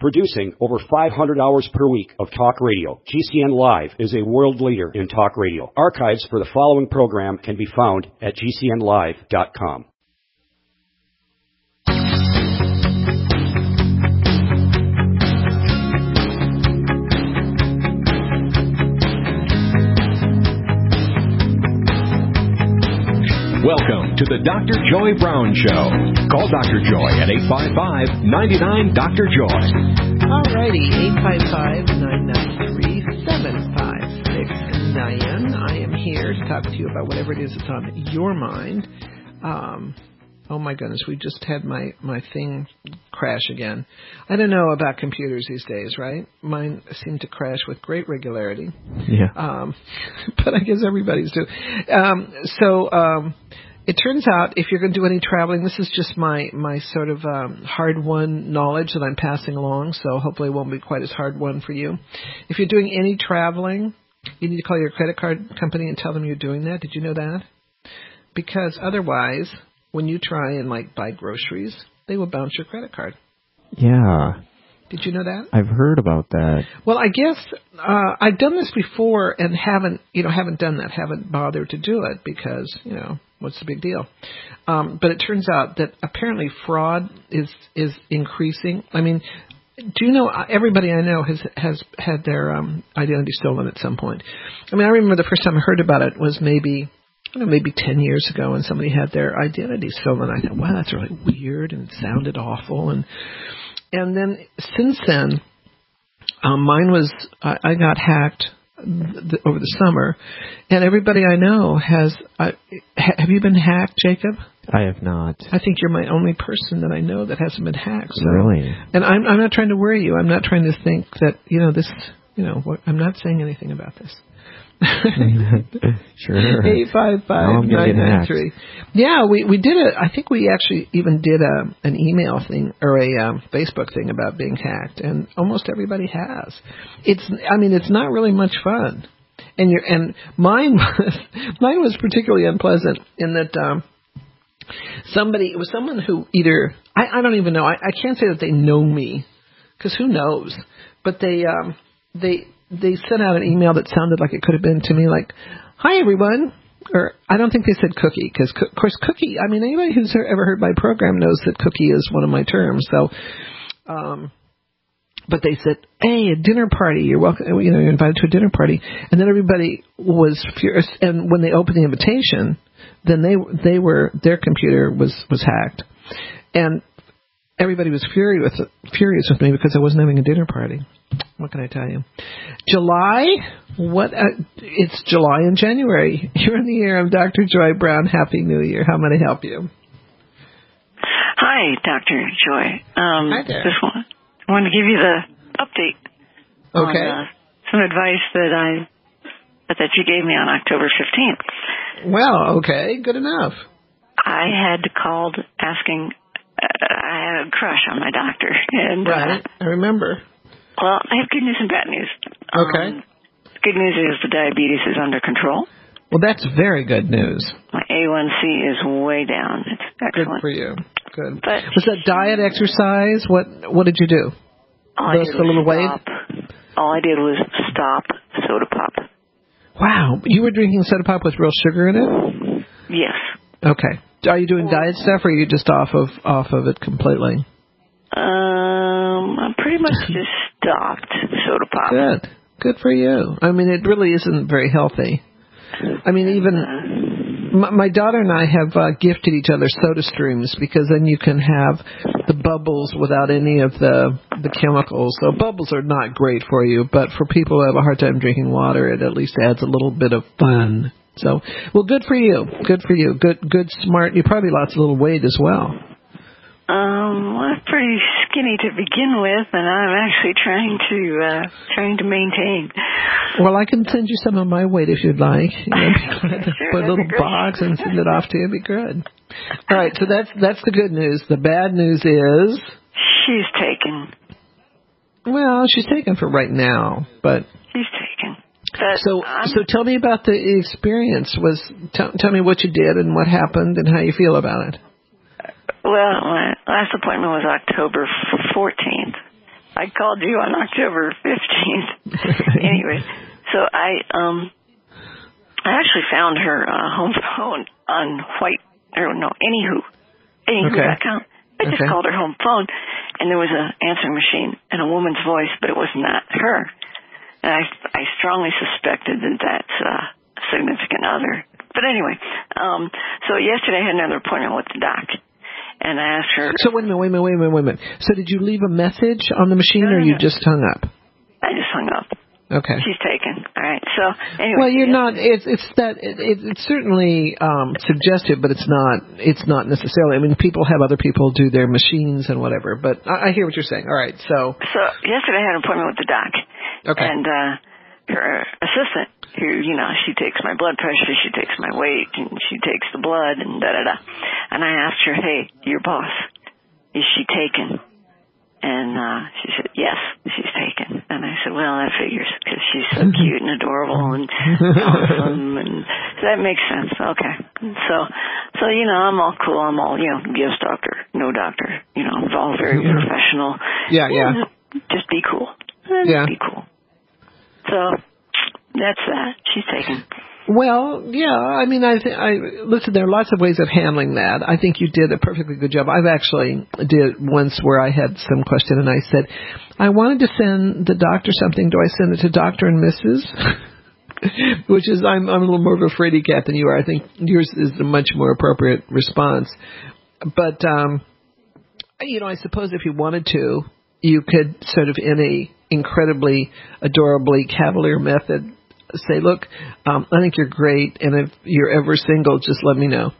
Producing over 500 hours per week of talk radio, GCN Live is a world leader in talk radio. Archives for the following program can be found at GCNlive.com. Welcome to the Dr. Joy Brown Show. Call Dr. Joy at 855-99-DR-JOY. All righty, 855-993-7569. I am here to talk to you about whatever it is that's on your mind. Oh my goodness, we just had my thing crash again. I don't know about computers these days, right? Mine seem to crash with great regularity. Yeah. But I guess everybody's do. It turns out if you're going to do any traveling, this is just my sort of hard-won knowledge that I'm passing along, so hopefully it won't be quite as hard-won for you. If you're doing any traveling, you need to call your credit card company and tell them you're doing that. Did you know that? Because otherwise, when you try and buy groceries, they will bounce your credit card. Yeah. Did you know that? I've heard about that. Well, I guess I've done this before and haven't done that, haven't bothered to do it because, what's the big deal? But it turns out that apparently fraud is increasing. I mean, do you know everybody I know has had their identity stolen at some point? I mean, I remember the first time I heard about it was maybe 10 years ago when somebody had their identity stolen. I thought, wow, that's really weird and it sounded awful. And then since then, mine was, I got hacked over the summer, and everybody I know has, have you been hacked, Jacob? I have not. I think you're my only person that I know that hasn't been hacked. So. Really? And I'm not trying to worry you. I'm not trying to think that, I'm not saying anything about this. Sure. 855-993. Yeah, we did it. I think we actually even did an email thing or a Facebook thing about being hacked, and almost everybody has. It's not really much fun, and mine was particularly unpleasant in that it was someone who either I don't even know. I can't say that they know me because who knows, but they sent out an email that sounded like it could have been to me like, "Hi, everyone." Or I don't think they said cookie because, of course, cookie, anybody who's ever heard my program knows that cookie is one of my terms. So, but they said, "Hey, a dinner party. You're welcome. You're invited to a dinner party." And then everybody was furious. And when they opened the invitation, then their computer was hacked. And everybody was furious with me because I wasn't having a dinner party. What can I tell you? July? It's July and January. You're in the air. I'm Dr. Joy Brown. Happy New Year. How may I help you? Hi, Dr. Joy. Hi there. Just want to give you the update. Okay. On some advice that you gave me on October 15th. Well, okay. Good enough. I had called asking. I had a crush on my doctor. And, right. I remember. Well, I have good news and bad news. Okay. Good news is the diabetes is under control. Well, that's very good news. My A1C is way down. It's excellent. Good for you. Good. But was that diet, exercise? What did you do? Lost a little weight? All I did was stop soda pop. Wow. You were drinking soda pop with real sugar in it? Yes. Okay. Are you doing diet stuff, or are you just off of it completely? I pretty much just stopped soda pop. Good for you. It really isn't very healthy. Even my daughter and I have gifted each other Soda Streams because then you can have the bubbles without any of the chemicals. So bubbles are not great for you, but for people who have a hard time drinking water, it at least adds a little bit of fun. So, well, good for you. Good for you. Good, smart. You probably lost a little weight as well. I'm pretty skinny to begin with, and I'm actually trying to maintain. Well, I can send you some of my weight if you'd like. Sure, put a little box and send it off to you. It'd be good. All right, so that's the good news. The bad news is she's taken. Well, she's taken for right now, but she's taken. But so tell me about the experience. Tell me what you did and what happened and how you feel about it. Well, my last appointment was October 14th, I called you on October 15th. Anyway, so I actually found her home phone on Anywho.com. I just called her home phone, and there was an answering machine and a woman's voice, but it was not her. And I strongly suspected that that's a significant other. But anyway, so yesterday I had another appointment with the doc. And I asked her. So wait a minute. So did you leave a message on the machine, or you just hung up? I just hung up. Okay. She's taken. All right. So anyway. Well, you're not. It's certainly suggestive, but it's not necessarily. I mean, people have other people do their machines and whatever. But I hear what you're saying. All right. So yesterday I had an appointment with the doc. Okay. And her assistant, who, she takes my blood pressure, she takes my weight, and she takes the blood, and da-da-da. And I asked her, hey, your boss, is she taken? And she said, yes, she's taken. And I said, well, that figures, because she's so cute and adorable and awesome, and so that makes sense. Okay. So I'm all cool. I'm all, yes doctor, no doctor. It's all very professional. Yeah. Just be cool. Be cool. So that's that. She's taken. Well, yeah. I mean, listen. There are lots of ways of handling that. I think you did a perfectly good job. I've actually did once where I had some question and I said, I wanted to send the doctor something. Do I send it to Dr. and Mrs.? Which is, I'm a little more of a fraidy cat than you are. I think yours is a much more appropriate response. But I suppose if you wanted to, you could sort of in a incredibly adorably cavalier method say, look, I think you're great, and if you're ever single, just let me know.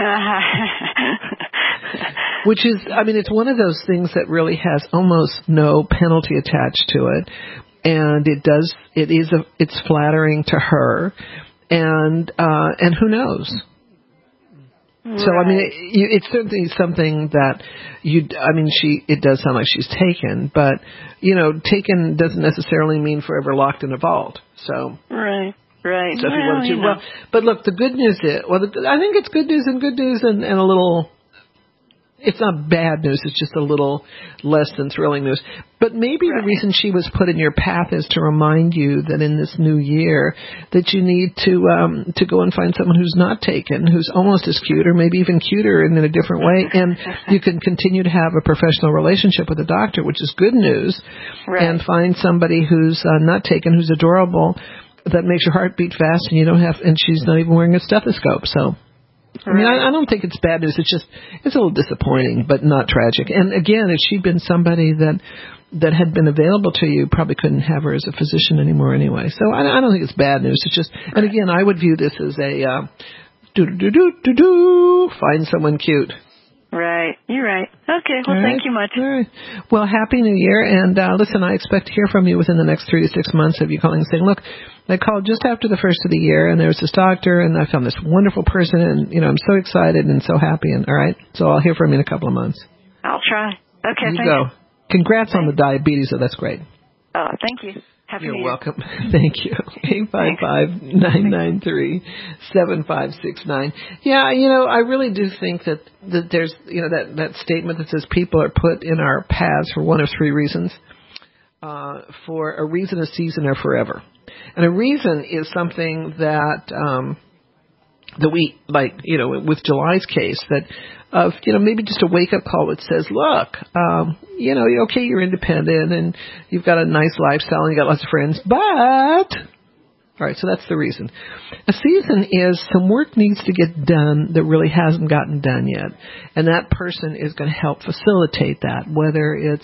Which is, I mean, it's one of those things that really has almost no penalty attached to it, and it's flattering to her, and who knows? Right. So, I mean, it's certainly something that it does sound like she's taken, but, taken doesn't necessarily mean forever locked in a vault, so. Right. So if you wanted to, but look, the good news is, I think it's good news and a little, it's not bad news, it's just a little less than thrilling news. But maybe the reason she was put in your path is to remind you that in this new year that you need to go and find someone who's not taken, who's almost as cute or maybe even cuter and in a different way, and you can continue to have a professional relationship with a doctor, which is good news, and find somebody who's not taken, who's adorable, that makes your heart beat fast, and she's not even wearing a stethoscope, so. I mean, I don't think it's bad news. It's a little disappointing, but not tragic. And again, if she'd been somebody that had been available to you, probably couldn't have her as a physician anymore anyway. So I don't think it's bad news. It's just, and again, I would view this as a find someone cute. Right. You're right. Okay. Well, thank you much. All right. Well, Happy New Year. And listen, I expect to hear from you within the next 3 to 6 months of you calling and saying, look, I called just after the first of the year, and there was this doctor, and I found this wonderful person, and, I'm so excited and so happy. And all right. So I'll hear from you in a couple of months. I'll try. Okay. You go. Congrats on the diabetes, so that's great. Oh, thank you. Happy New Year. You're welcome. Thank you. 855-993-7569. Yeah, I really do think that there's, that statement that says people are put in our paths for one of three reasons. For a reason, a season, or forever. And a reason is something that we, like, with July's case, that of, maybe just a wake-up call that says, look, okay, you're independent and you've got a nice lifestyle and you got lots of friends, but, all right, so that's the reason. A season is some work needs to get done that really hasn't gotten done yet, and that person is going to help facilitate that, whether it's,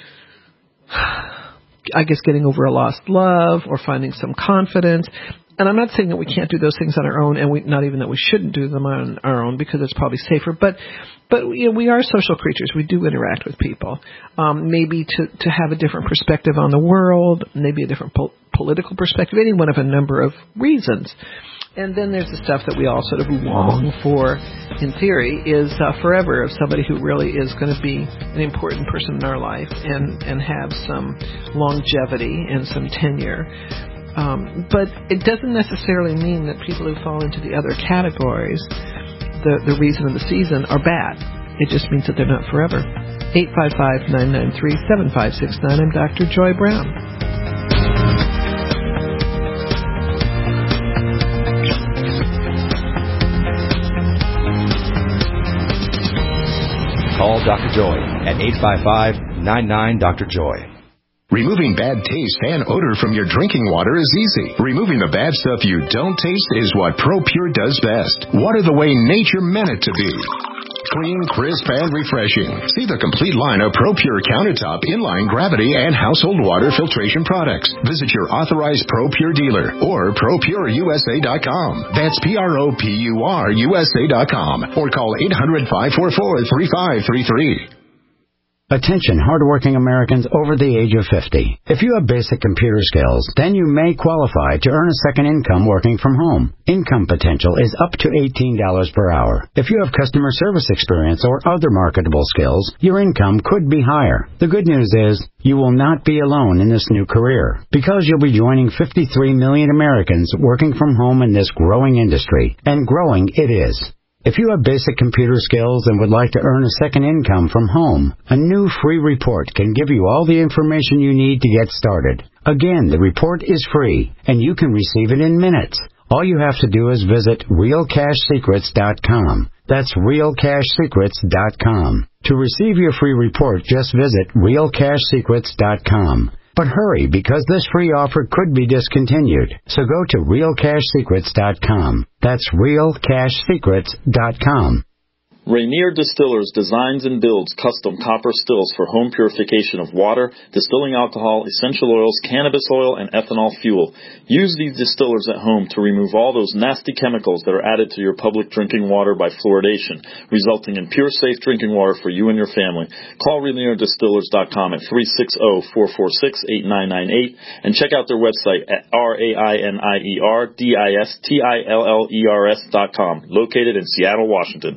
I guess, getting over a lost love or finding some confidence. And I'm not saying that we can't do those things on our own, and not even that we shouldn't do them on our own because it's probably safer. But we are social creatures. We do interact with people. Maybe to have a different perspective on the world, maybe a different political perspective, any one of a number of reasons. And then there's the stuff that we all sort of long for, in theory, is forever, of somebody who really is going to be an important person in our life and have some longevity and some tenure. But it doesn't necessarily mean that people who fall into the other categories, the reason of the season, are bad. It just means that they're not forever. 855-993-7569. I'm Dr. Joy Brown. Call Dr. Joy at 855-99-DR-JOY. Removing bad taste and odor from your drinking water is easy. Removing the bad stuff you don't taste is what ProPure does best. Water the way nature meant it to be. Clean, crisp, and refreshing. See the complete line of ProPure countertop, inline, gravity, and household water filtration products. Visit your authorized ProPure dealer or ProPureUSA.com. That's ProPureUSA.com. Or call 800-544-3533. Attention hardworking Americans over the age of 50. If you have basic computer skills, then you may qualify to earn a second income working from home. Income potential is up to $18 per hour. If you have customer service experience or other marketable skills, your income could be higher. The good news is you will not be alone in this new career because you'll be joining 53 million Americans working from home in this growing industry, and growing it is. If you have basic computer skills and would like to earn a second income from home, a new free report can give you all the information you need to get started. Again, the report is free, and you can receive it in minutes. All you have to do is visit realcashsecrets.com. That's realcashsecrets.com. To receive your free report, just visit realcashsecrets.com. But hurry, because this free offer could be discontinued. So go to realcashsecrets.com. That's realcashsecrets.com. Rainier Distillers designs and builds custom copper stills for home purification of water, distilling alcohol, essential oils, cannabis oil, and ethanol fuel. Use these distillers at home to remove all those nasty chemicals that are added to your public drinking water by fluoridation, resulting in pure, safe drinking water for you and your family. Call RainierDistillers.com at 360-446-8998 and check out their website at RainierDistillers.com, located in Seattle, Washington.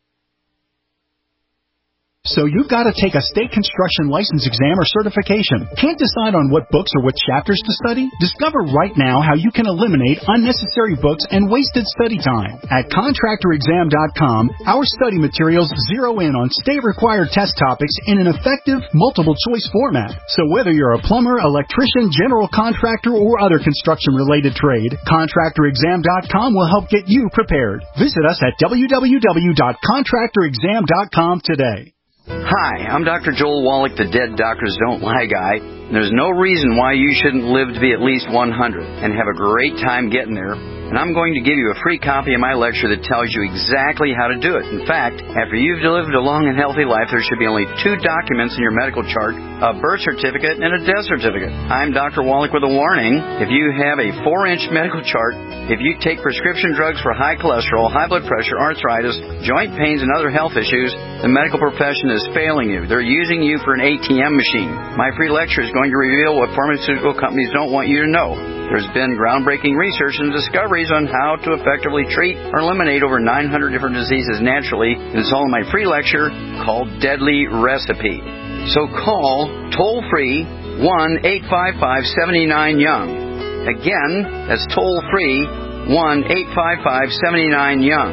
So you've got to take a state construction license exam or certification. Can't decide on what books or what chapters to study? Discover right now how you can eliminate unnecessary books and wasted study time. At ContractorExam.com, our study materials zero in on state-required test topics in an effective, multiple-choice format. So whether you're a plumber, electrician, general contractor, or other construction-related trade, ContractorExam.com will help get you prepared. Visit us at www.ContractorExam.com today. Hi, I'm Dr. Joel Wallach, the Dead Doctors Don't Lie guy. There's no reason why you shouldn't live to be at least 100 and have a great time getting there. And I'm going to give you a free copy of my lecture that tells you exactly how to do it. In fact, after you've lived a long and healthy life, there should be only 2 documents in your medical chart, a birth certificate and a death certificate. I'm Dr. Wallach with a warning. If you have a 4-inch medical chart, if you take prescription drugs for high cholesterol, high blood pressure, arthritis, joint pains, and other health issues, the medical profession is failing you. They're using you for an ATM machine. My free lecture is going to reveal what pharmaceutical companies don't want you to know. There's been groundbreaking research and discoveries on how to effectively treat or eliminate over 900 different diseases naturally. And it's all in my free lecture called Deadly Recipe. So call toll-free 1-855-79-YOUNG. Again, that's toll-free 1-855-79-YOUNG.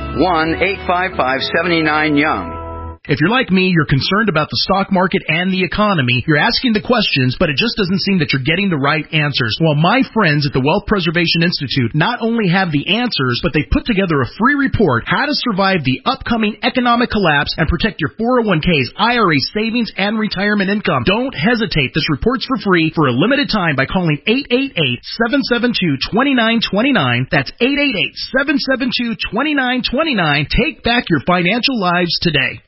1-855-79-YOUNG. If you're like me, you're concerned about the stock market and the economy. You're asking the questions, but it just doesn't seem that you're getting the right answers. Well, my friends at the Wealth Preservation Institute not only have the answers, but they put together a free report, How to Survive the Upcoming Economic Collapse and Protect Your 401ks, IRA savings, and retirement income. Don't hesitate. This report's for free for a limited time by calling 888-772-2929. That's 888-772-2929. Take back your financial lives today.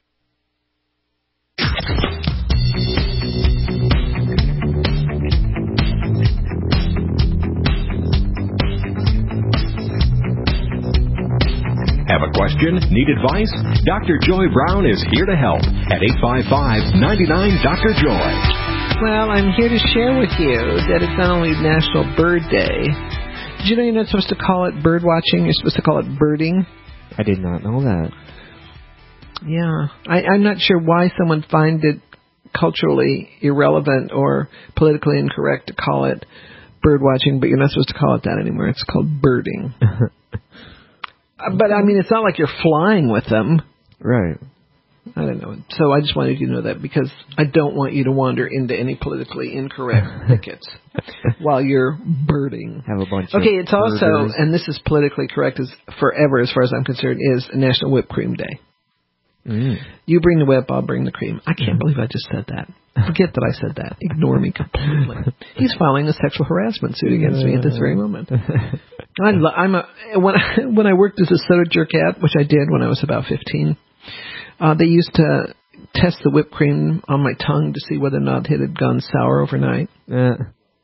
Have a question? Need advice? Dr. Joy Brown is here to help at 855-99-DR-JOY. Well, I'm here to share with you that it's not only National Bird Day. Did you know you're not supposed to call it bird watching? You're supposed to call it birding? I did not know that. Yeah. I'm not sure why someone finds it culturally irrelevant or politically incorrect to call it bird watching, but you're not supposed to call it that anymore. It's called birding. But, I mean, it's not like you're flying with them. Right. I don't know. So I just wanted you to know that because I don't want you to wander into any politically incorrect thickets while you're birding. Have a bunch Okay, of it's also, birders. and this is politically correct as forever as far as I'm concerned, is National Whipped Cream Day. You bring the whip, I'll bring the cream. I can't believe I just said that. Forget that I said that. Ignore me completely. He's filing a sexual harassment suit against me at this very moment. When I worked as a soda jerkette, which I did when I was about 15, they used to test the whipped cream on my tongue to see whether or not it had gone sour overnight. The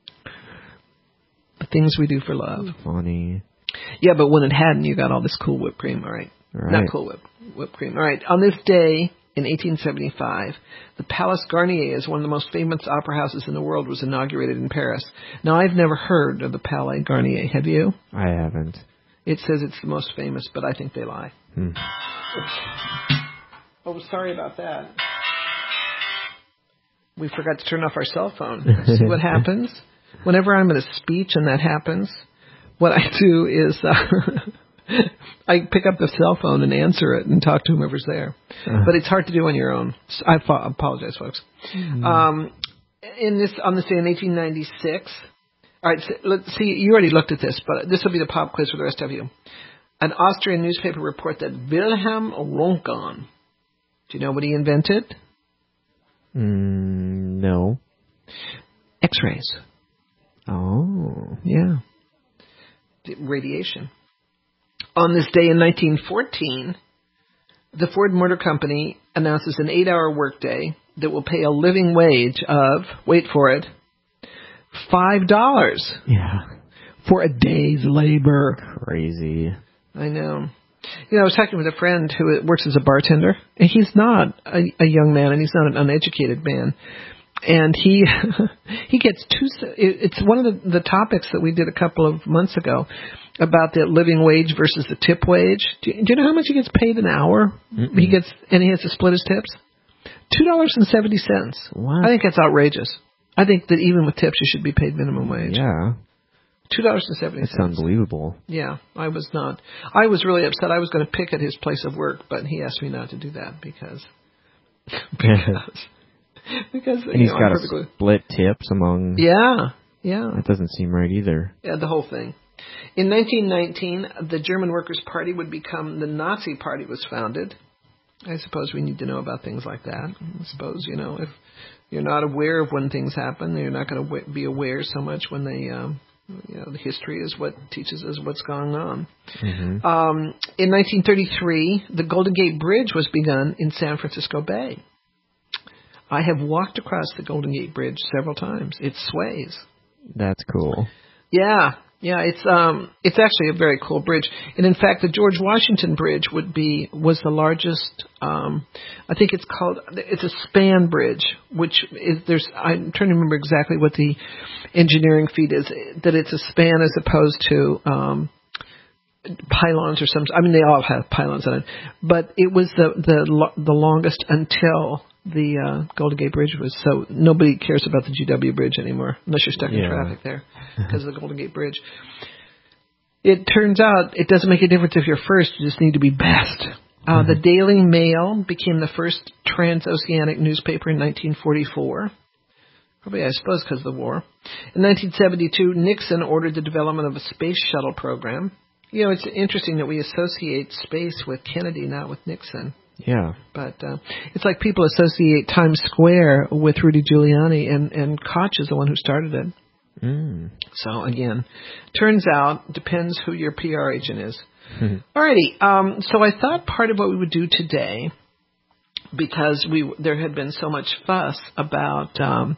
things we do for love. Funny. Yeah, but when it hadn't, you got all this cool whipped cream. All right. Not cool whipped cream. All right. On this day in 1875, the Palace Garnier, as one of the most famous opera houses in the world, was inaugurated in Paris. Now, I've never heard of the Palais Garnier. Have you? I haven't. It says it's the most famous, but I think they lie. Oh, sorry about that. We forgot to turn off our cell phone. See what happens? Whenever I'm at a speech and that happens, what I do is I pick up the cell phone and answer it and talk to whomever's there. But it's hard to do on your own. So I apologize, folks. On this day in 1896, all right, so let's see, you already looked at this, but this will be the pop quiz for the rest of you. An Austrian newspaper report that Wilhelm Röntgen, do you know what he invented? No. X-rays. Oh. Yeah. Radiation. On this day in 1914, the Ford Motor Company announces an 8-hour workday that will pay a living wage of, wait for it, $5. Yeah. For a day's labor. Crazy. I know. You know, I was talking with a friend who works as a bartender, and he's not a young man, and he's not an uneducated man. And he gets it's one of the topics that we did a couple of months ago about the living wage versus the tip wage. Do you know how much he gets paid an hour? He has to split his tips? $2.70. What? I think that's outrageous. I think that even with tips, you should be paid minimum wage. Yeah. $2.70. That's unbelievable. Yeah, I was not. I was really upset. I was going to pick at his place of work, but he asked me not to do that because and he's got to split tips among... Yeah. That doesn't seem right either. Yeah, the whole thing. In 1919, the German Workers' Party would become the Nazi Party was founded. I suppose we need to know about things like that. I suppose, if you're not aware of when things happen, you're not going to be aware so much when they... the history is what teaches us what's going on. In 1933, the Golden Gate Bridge was begun in San Francisco Bay. I have walked across the Golden Gate Bridge several times. It sways. That's cool. Yeah, it's actually a very cool bridge. And in fact, the George Washington Bridge was the largest. I think it's a span bridge, which is I'm trying to remember exactly what the engineering feat is. That it's a span as opposed to pylons or something. I mean, they all have pylons on it, but it was the longest until the Golden Gate Bridge was. So nobody cares about the GW Bridge anymore unless you're stuck in traffic there because of the Golden Gate Bridge. It turns out it doesn't make a difference if you're first. You just need to be best. The Daily Mail became the first transoceanic newspaper in 1944. Probably, I suppose, because of the war. In 1972, Nixon ordered the development of a space shuttle program. It's interesting that we associate space with Kennedy, not with Nixon. Yeah. But it's like people associate Times Square with Rudy Giuliani, and Koch is the one who started it. So, again, turns out, depends who your PR agent is. Alrighty, so I thought part of what we would do today, because there had been so much fuss about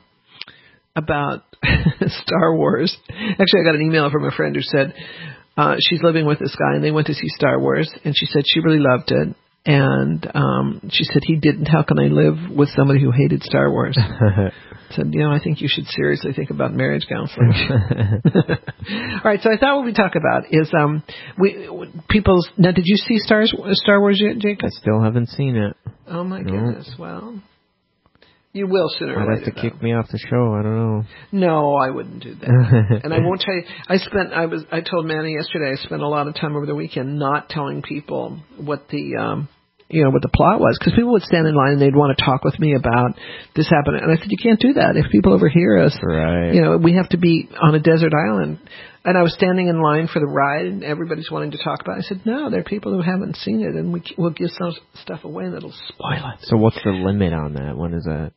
Star Wars. Actually, I got an email from a friend who said she's living with this guy, and they went to see Star Wars, and she said she really loved it. And she said, he didn't. How can I live with somebody who hated Star Wars? I said, I think you should seriously think about marriage counseling. All right, so I thought what we'd talk about is now, did you see Star Wars yet, Jake? I still haven't seen it. Oh, my goodness. Well, you will sooner or later. I'd have to kick me off the show. I don't know. No, I wouldn't do that. And I won't tell you. I told Manny yesterday I spent a lot of time over the weekend not telling people what the what the plot was, because people would stand in line and they'd want to talk with me about this happening. And I said, you can't do that. If people overhear us, we have to be on a desert island. And I was standing in line for the ride, and everybody's wanting to talk about it. I said, no, there are people who haven't seen it, and we'll give some stuff away that'll spoil it. So what's the limit on that? When is that?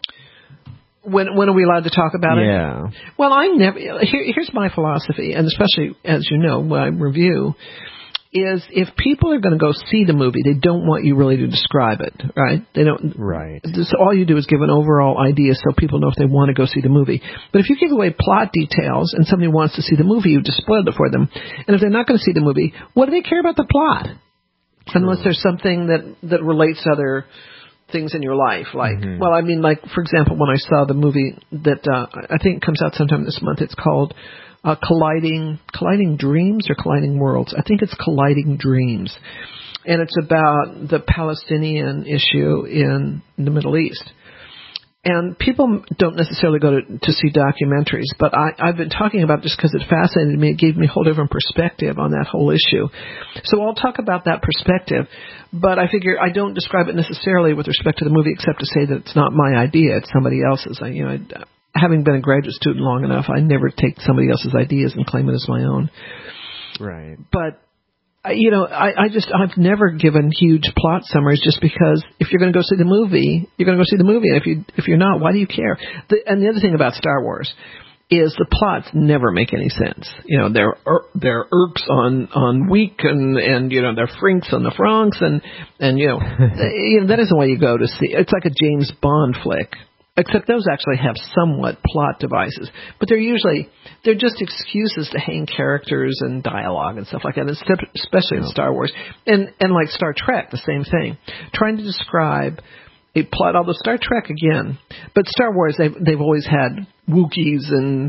When are we allowed to talk about it? Yeah. Well, I never. Here's my philosophy, and especially, as you know, when I review, is if people are going to go see the movie, they don't want you really to describe it, right? They don't. Right. So all you do is give an overall idea so people know if they want to go see the movie. But if you give away plot details and somebody wants to see the movie, you've just spoiled it for them. And if they're not going to see the movie, what do they care about the plot? Unless there's something that relates to other things in your life. Like, well, I mean, like, for example, when I saw the movie that I think comes out sometime this month, it's called Colliding Dreams or Colliding Worlds. I think it's Colliding Dreams. And it's about the Palestinian issue in the Middle East. And people don't necessarily go to see documentaries, but I've been talking about it just because it fascinated me. It gave me a whole different perspective on that whole issue. So I'll talk about that perspective, but I figure I don't describe it necessarily with respect to the movie except to say that it's not my idea, it's somebody else's. Having been a graduate student long enough, I never take somebody else's ideas and claim it as my own. Right. But I've never given huge plot summaries just because if you're going to go see the movie, you're going to go see the movie. And if you're not, why do you care? And the other thing about Star Wars is the plots never make any sense. They're Erks on weak and they're Frinks on the Franks and that isn't why you go to see. It's like a James Bond flick. Except those actually have somewhat plot devices. But they're just excuses to hang characters and dialogue and stuff like that, especially in Star Wars. And like Star Trek, the same thing. Trying to describe a plot, although Star Trek again, but Star Wars, they've always had Wookiees and,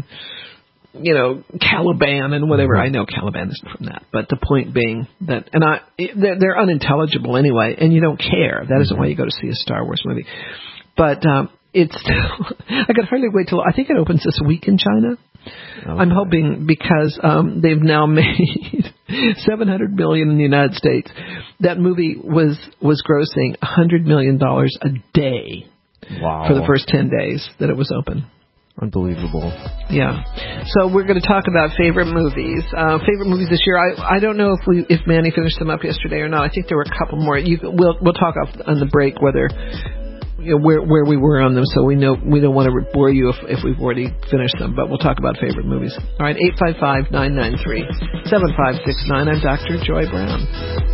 Caliban and whatever. I know Caliban isn't from that. But the point being that, they're unintelligible anyway, and you don't care. That isn't why you go to see a Star Wars movie. But, it's still, I could hardly wait till, I think it opens this week in China. Okay. I'm hoping because they've now made $700 million in the United States. That movie was grossing $100 million a day for the first 10 days that it was open. Unbelievable. Yeah. So we're going to talk about favorite movies. Favorite movies this year. I don't know if Manny finished them up yesterday or not. I think there were a couple more. We'll talk on the break whether where we were on them, so we don't want to bore you if we've already finished them, but we'll talk about favorite movies. All right, 855-993-7569. I'm Dr. Joy Brown.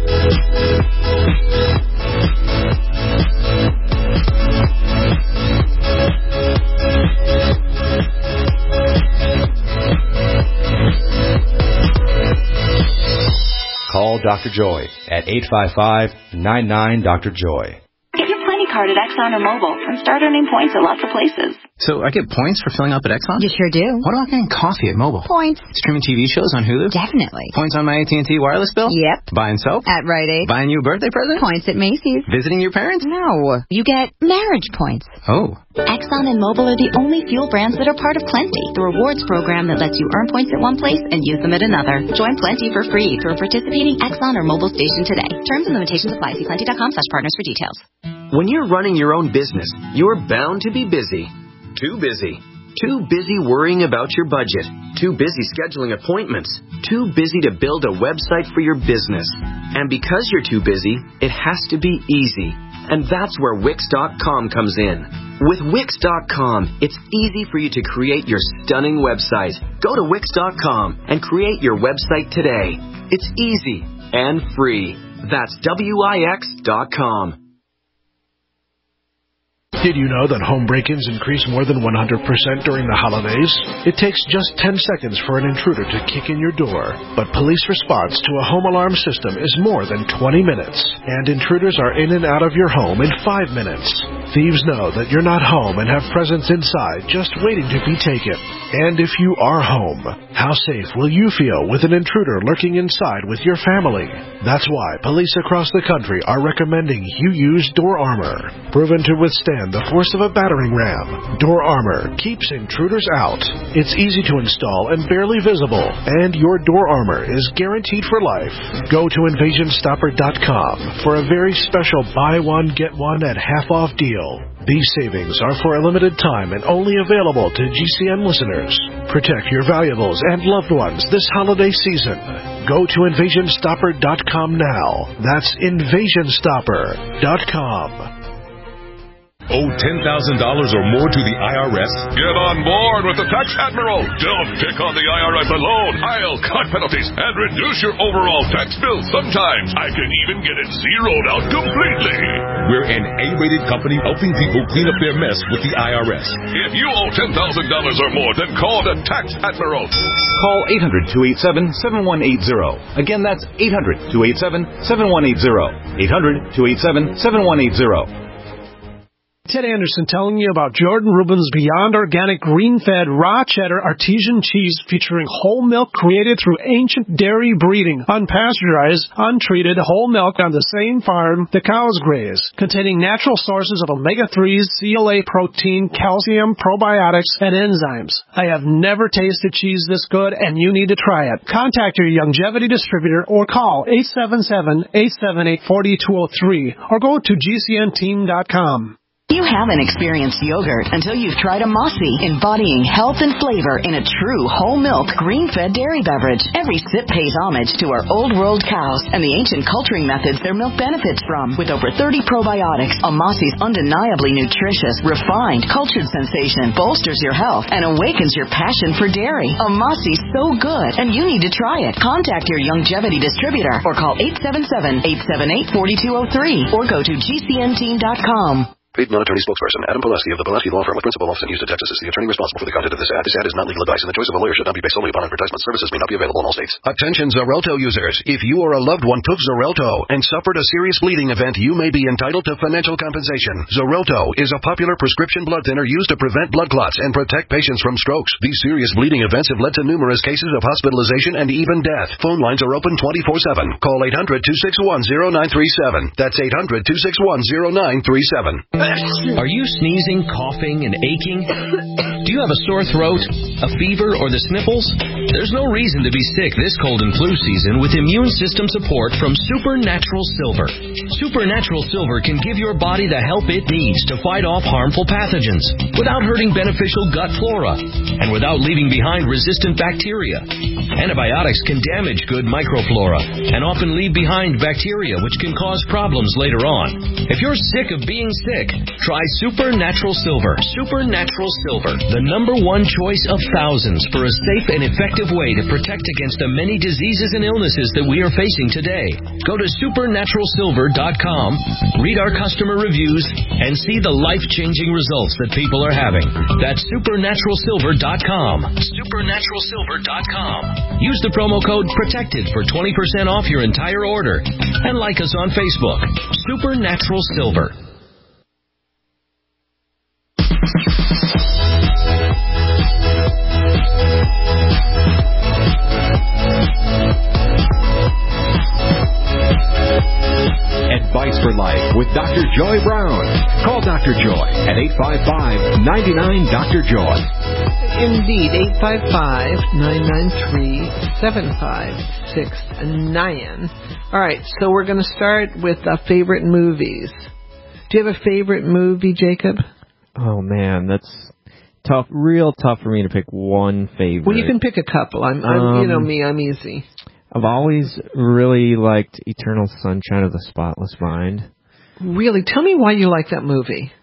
Call Dr. Joy at 855-99-DR-JOY. Card at Exxon or Mobil and start earning points at lots of places. So I get points for filling up at Exxon? You sure do. What about getting coffee at Mobil? Points. Streaming TV shows on Hulu? Definitely. Points on my AT&T wireless bill? Yep. Buying soap? At Rite Aid. Buying you a birthday present? Points at Macy's. Visiting your parents? No. You get marriage points. Oh. Exxon and Mobil are the only fuel brands that are part of Plenty, the rewards program that lets you earn points at one place and use them at another. Join Plenty for free through a participating Exxon or Mobil station today. Terms and limitations apply. See plenty.com/partners for details. When you're running your own business, you're bound to be busy. Too busy. Too busy worrying about your budget. Too busy scheduling appointments. Too busy to build a website for your business. And because you're too busy, it has to be easy. And that's where Wix.com comes in. With Wix.com, it's easy for you to create your stunning website. Go to Wix.com and create your website today. It's easy and free. That's Wix.com. Did you know that home break-ins increase more than 100% during the holidays? It takes just 10 seconds for an intruder to kick in your door. But police response to a home alarm system is more than 20 minutes. And intruders are in and out of your home in 5 minutes. Thieves know that you're not home and have presents inside just waiting to be taken. And if you are home, How safe will you feel with an intruder lurking inside with your family? That's why police across the country are recommending you use Door Armor. Proven to withstand the force of a battering ram, Door Armor keeps intruders out. It's easy to install and barely visible, and your Door Armor is guaranteed for life. Go to InvasionStopper.com for a very special buy one, get one at half-off deal. These savings are for a limited time and only available to GCN listeners. Protect your valuables and loved ones this holiday season. Go to InvasionStopper.com now. That's InvasionStopper.com. Owe $10,000 or more to the IRS? Get on board with the Tax Admiral. Don't pick on the IRS alone. I'll cut penalties and reduce your overall tax bill. Sometimes I can even get it zeroed out completely. We're an A-rated company helping people clean up their mess with the IRS. If you owe $10,000 or more, then call the Tax Admiral. Call 800-287-7180. Again, that's 800-287-7180. 800-287-7180. Ted Anderson telling you about Jordan Rubin's Beyond Organic Green-Fed Raw Cheddar Artesian Cheese featuring whole milk created through ancient dairy breeding, unpasteurized, untreated whole milk on the same farm the cows graze, containing natural sources of omega-3s, CLA protein, calcium, probiotics, and enzymes. I have never tasted cheese this good, and you need to try it. Contact your Youngevity distributor or call 877-878-4203 or go to GCNteam.com. You haven't experienced yogurt until you've tried a Mossy, embodying health and flavor in a true whole milk, green-fed dairy beverage. Every sip pays homage to our old world cows and the ancient culturing methods their milk benefits from. With over 30 probiotics, a Mossy's undeniably nutritious, refined, cultured sensation bolsters your health and awakens your passion for dairy. A Mossy's so good, and you need to try it. Contact your Youngevity distributor or call 877-878-4203 or go to GCNteam.com. Paid non-attorney spokesperson Adam Pulaski of the Pulaski Law Firm with principal office in Houston, Texas, is the attorney responsible for the content of this ad. This ad is not legal advice, and the choice of a lawyer should not be based solely upon advertisement. Services may not be available in all states. Attention Xarelto users. If you or a loved one took Xarelto and suffered a serious bleeding event, you may be entitled to financial compensation. Xarelto is a popular prescription blood thinner used to prevent blood clots and protect patients from strokes. These serious bleeding events have led to numerous cases of hospitalization and even death. Phone lines are open 24/7. Call 800-261-0937. That's 800-261-0937. Are you sneezing, coughing, and aching? Do you have a sore throat, a fever, or the sniffles? There's no reason to be sick this cold and flu season with immune system support from Supernatural Silver. Supernatural Silver can give your body the help it needs to fight off harmful pathogens without hurting beneficial gut flora and without leaving behind resistant bacteria. Antibiotics can damage good microflora and often leave behind bacteria which can cause problems later on. If you're sick of being sick, try Supernatural Silver. Supernatural Silver, the #1 choice of thousands for a safe and effective way to protect against the many diseases and illnesses that we are facing today. Go to supernaturalsilver.com, read our customer reviews, and see the life-changing results that people are having. That's supernaturalsilver.com. Supernaturalsilver.com. Use the promo code PROTECTED for 20% off your entire order. And like us on Facebook. Supernatural Silver. Advice for Life with Dr. Joy Brown. Call Dr. Joy at 855-99-DR-JOY. Indeed, 855-993-7569. All right, so we're going to start with favorite movies. Do you have a favorite movie, Jacob? Oh, man, that's tough. Real tough for me to pick one favorite. Well, you can pick a couple. I'm you know me, I'm easy. I've always really liked Eternal Sunshine of the Spotless Mind. Really? Tell me why you like that movie.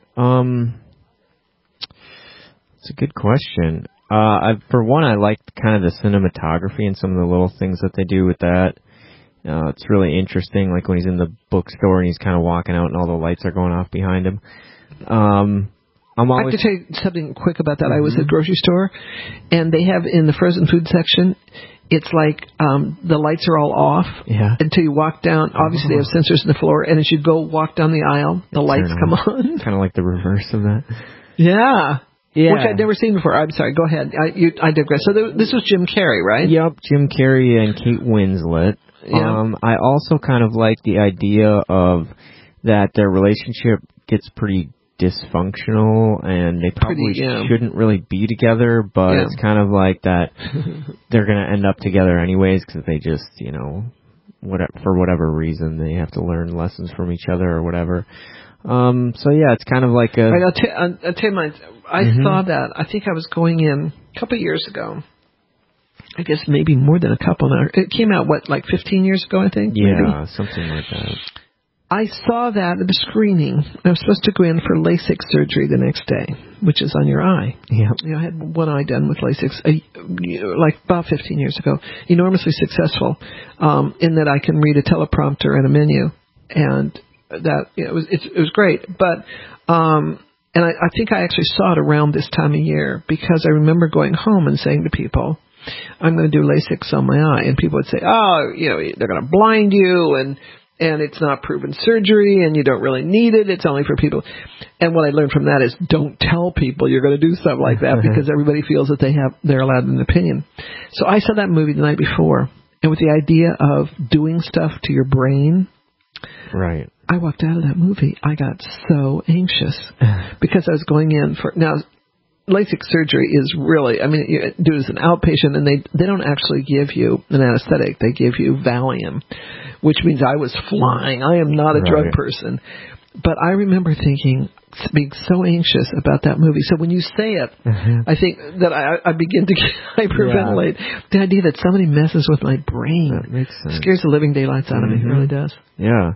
It's a good question. For one, I liked kind of the cinematography and some of the little things that they do with that. It's really interesting, like when he's in the bookstore and he's kind of walking out and all the lights are going off behind him. I have to tell you something quick about that. Mm-hmm. I was at the grocery store, and they have in the frozen food section, it's like the lights are all off until you walk down. Obviously, they have sensors in the floor, and as you go walk down the aisle, the lights come on. Kind of like the reverse of that. Yeah. Yeah. Which I'd never seen before. I'm sorry. Go ahead. I digress. So this was Jim Carrey, right? Yep, Jim Carrey and Kate Winslet. Yeah. I also kind of like the idea of that their relationship gets pretty dysfunctional, and they probably shouldn't really be together, but it's kind of like that they're going to end up together anyways because they just, for whatever reason, they have to learn lessons from each other or whatever. So yeah, it's kind of like a... Right, I'll tell you I saw that. I think I was going in a couple of years ago. I guess maybe more than a couple now. It came out, 15 years ago, I think? Yeah, maybe? Something like that. I saw that at the screening. I was supposed to go in for LASIK surgery the next day, which is on your eye. Yeah. I had one eye done with LASIK, about 15 years ago. Enormously successful, in that I can read a teleprompter and a menu, and that it was great. But and I think I actually saw it around this time of year because I remember going home and saying to people, "I'm going to do LASIK on my eye," and people would say, "Oh, they're going to blind you and it's not proven surgery, and you don't really need it. It's only for people." And what I learned from that is don't tell people you're going to do stuff like that because everybody feels that they're allowed an opinion. So I saw that movie the night before, and with the idea of doing stuff to your brain, right? I walked out of that movie. I got so anxious because I was going in for now. LASIK surgery is really, you do it as an outpatient, and they don't actually give you an anesthetic. They give you Valium, which means I was flying. I am not a drug person. But I remember being so anxious about that movie. So when you say it, I think that I begin to hyperventilate. Yeah. The idea that somebody messes with my brain scares the living daylights out of me. It really does. Yeah.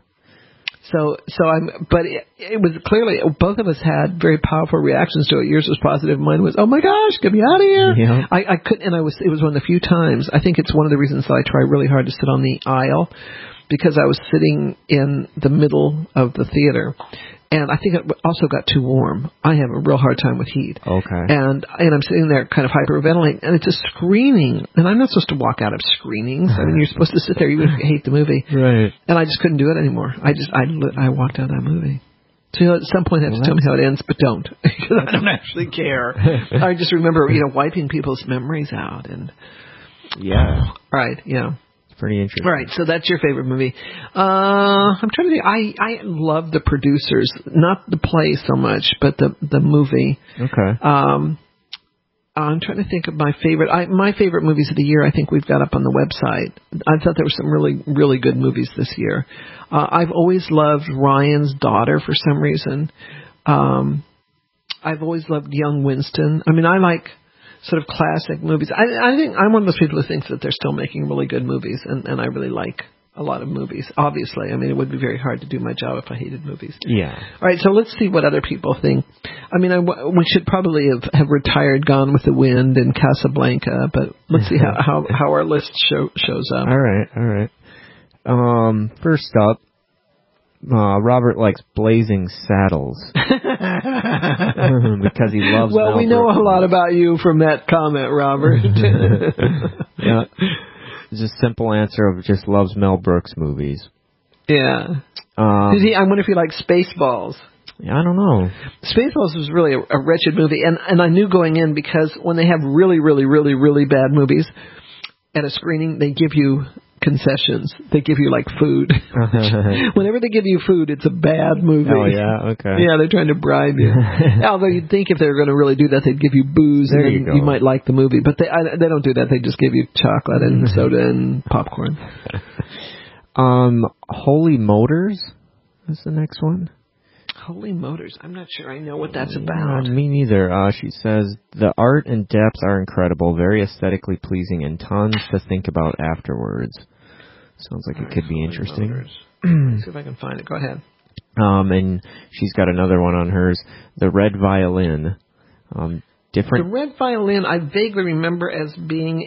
But it was clearly, both of us had very powerful reactions to it. Yours was positive. Mine was, oh my gosh, get me out of here. Yeah. I couldn't, and it was one of the few times, I think it's one of the reasons that I try really hard to sit on the aisle, because I was sitting in the middle of the theater. And I think it also got too warm. I have a real hard time with heat. Okay. And I'm sitting there kind of hyperventilating, and it's a screening. And I'm not supposed to walk out of screenings. You're supposed to sit there even if you hate the movie. Right. And I just couldn't do it anymore. I walked out of that movie. So at some point you have to tell me how it ends, but don't. Because I don't actually care. I just remember, wiping people's memories out. And yeah. Right, yeah. Pretty interesting. All right, so that's your favorite movie. I'm trying to think. I love the producers, not the play so much, but the movie. Okay. I'm trying to think of my favorite. My favorite movies of the year, I think we've got up on the website. I thought there were some really, really good movies this year. I've always loved Ryan's Daughter for some reason. I've always loved Young Winston. I like sort of classic movies. I think I'm one of those people who thinks that they're still making really good movies, and I really like a lot of movies, obviously. It would be very hard to do my job if I hated movies. Yeah. All right, so let's see what other people think. We should probably have retired Gone with the Wind and Casablanca, but let's see how our list shows up. All right. First up, Robert likes Blazing Saddles because he loves. Well, we know a lot about you from that comment, Robert. Yeah, it's a simple answer of just loves Mel Brooks movies. Yeah. I wonder if he likes Spaceballs. I don't know. Spaceballs was really a wretched movie, and I knew going in because when they have really, really, really, really bad movies at a screening, they give you concessions. They give you food. Whenever they give you food, it's a bad movie. Oh yeah, okay. Yeah, they're trying to bribe you. Although you'd think if they were going to really do that, they'd give you booze, there and then you might like the movie. But they don't do that. They just give you chocolate and soda and popcorn. Holy Motors is the next one. Holy Motors. I'm not sure I know what that's about. Me neither. She says, the art and depth are incredible, very aesthetically pleasing, and tons to think about afterwards. Sounds like it could be interesting. Let's see if I can find it. Go ahead. And she's got another one on hers, The Red Violin. Different. The Red Violin, I vaguely remember as being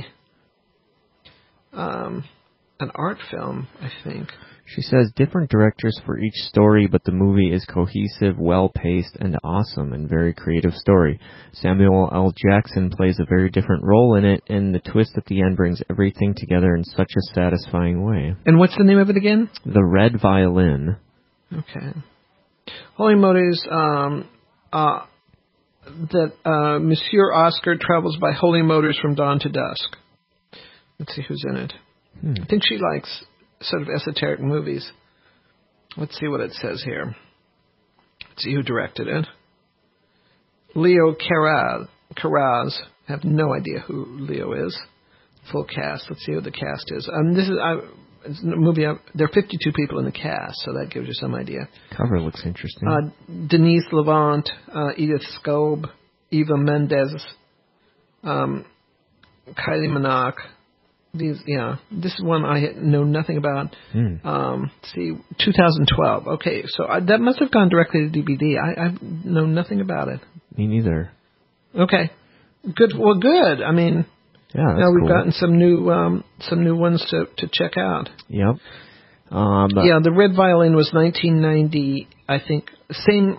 an art film, I think. She says, different directors for each story, but the movie is cohesive, well-paced, and awesome, and very creative story. Samuel L. Jackson plays a very different role in it, and the twist at the end brings everything together in such a satisfying way. And what's the name of it again? The Red Violin. Okay. Holy Motors, Monsieur Oscar travels by holy motors from dawn to dusk. Let's see who's in it. I think she likes sort of esoteric movies. Let's see what it says here. Let's see who directed it. Leo Carraz. I have no idea who Leo is. Full cast. Let's see who the cast is. It's a movie. There are 52 people in the cast, so that gives you some idea. Cover looks interesting. Denise Levant, Edith Scobe, Eva Mendes, Kylie Minogue. This is one I know nothing about. See, 2012. Okay, so that must have gone directly to DVD. I know nothing about it. Me neither. Okay, good. Well, good. I mean, now we've gotten some new ones to check out. Yep. The Red Violin was 1990, I think. Same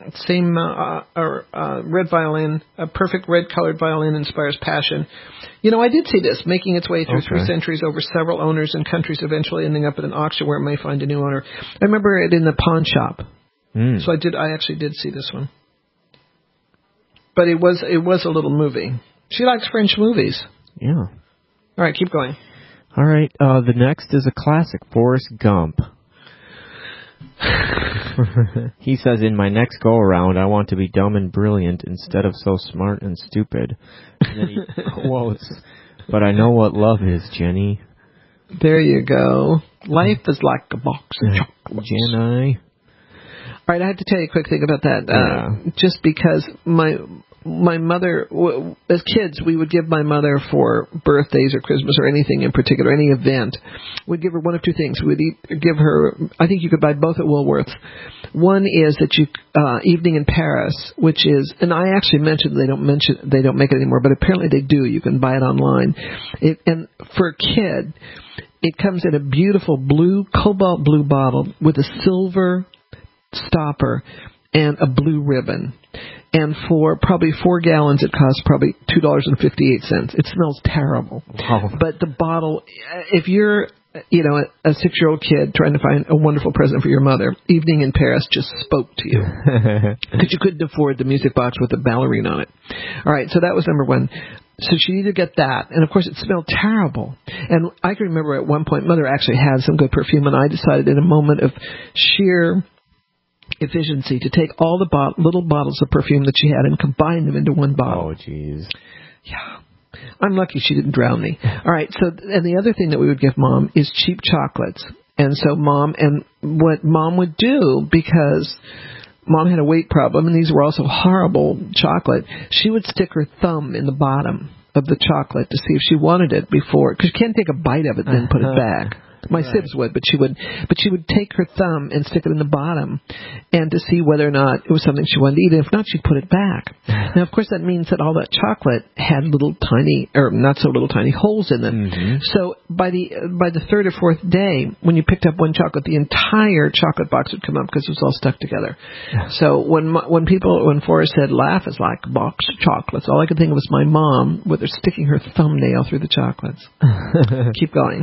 red violin, a perfect red-colored violin inspires passion. I did see this, making its way through 3 centuries over several owners and countries, eventually ending up at an auction where it may find a new owner. I remember it in the pawn shop. So I actually did see this one. But it was a little movie. She likes French movies. Yeah. All right, keep going. All right, the next is a classic, Forrest Gump. He says, in my next go-around, I want to be dumb and brilliant instead of so smart and stupid. And then he quotes, but I know what love is, Jenny. There you go. Life is like a box of chocolates. Jenny. All right, I have to tell you a quick thing about that. Just because my mother, as kids, we would give my mother for birthdays or Christmas or anything in particular, any event, we'd give her one of two things. We'd give her, I think you could buy both at Woolworths. One is that Evening in Paris, which is, and I actually mentioned they don't make it anymore, but apparently they do. You can buy it online. And for a kid, it comes in a beautiful cobalt blue bottle with a silver stopper and a blue ribbon. And for probably 4 gallons, it costs probably $2.58. It smells terrible. Wow. But the bottle, if you're, a 6-year-old kid trying to find a wonderful present for your mother, Evening in Paris just spoke to you. Because you couldn't afford the music box with the ballerina on it. All right, so that was number one. So she needed to get that. And, of course, it smelled terrible. And I can remember at one point, Mother actually had some good perfume, and I decided in a moment of sheer efficiency to take all the little bottles of perfume that she had and combine them into one bottle. Oh, jeez. Yeah. I'm lucky she didn't drown me. All right. So, and the other thing that we would give Mom is cheap chocolates. And so what Mom would do, because Mom had a weight problem and these were also horrible chocolate, she would stick her thumb in the bottom of the chocolate to see if she wanted it before, because you can't take a bite of it and then put it back. My sibs would, but she would take her thumb and stick it in the bottom, and to see whether or not it was something she wanted to eat. And if not, she'd put it back. Now, of course, that means that all that chocolate had little tiny, or not so little tiny, holes in them. Mm-hmm. So by the third or fourth day, when you picked up one chocolate, the entire chocolate box would come up because it was all stuck together. So when Forrest said, "Laugh is like a box of chocolates," all I could think of was my mom with her sticking her thumbnail through the chocolates. Keep going.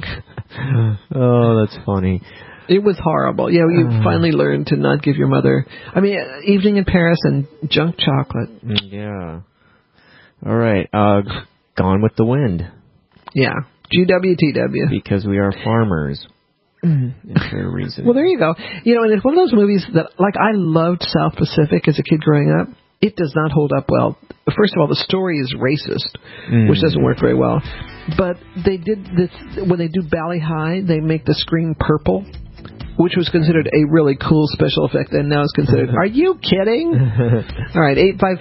Oh, that's funny. It was horrible. Yeah, you finally learned to not give your mother, Evening in Paris and junk chocolate. Yeah. All right. Gone with the Wind. Yeah. GWTW. Because we are farmers. Is there a reason? Well, there you go. And it's one of those movies that, I loved South Pacific as a kid growing up. It does not hold up well. First of all, the story is racist, which doesn't work very well. But they did this, when they do Bali High, they make the screen purple, which was considered a really cool special effect, and now is considered, are you kidding? All right,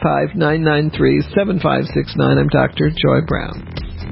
855-993-7569. I'm Dr. Joy Brown.